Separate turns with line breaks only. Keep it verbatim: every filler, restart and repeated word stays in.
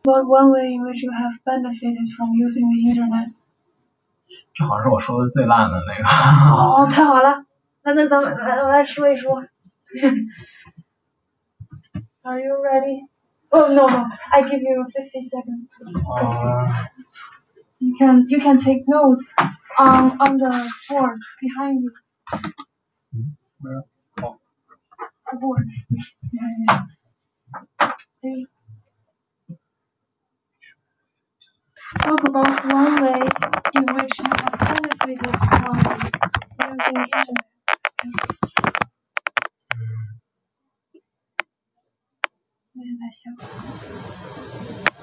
What one way in which you have benefited from using the internet?
这好像是我说的最烂的那个。
哦，太好了，那那咱们来我来说一说。Are you ready? Oh no no, I give you fifty seconds to.
Uh,
you can you can take notes on on the board behind you.
Where? Oh.
The board behind you. Okay. Talk about one way in which you have benefited from using the internet. 有点在想。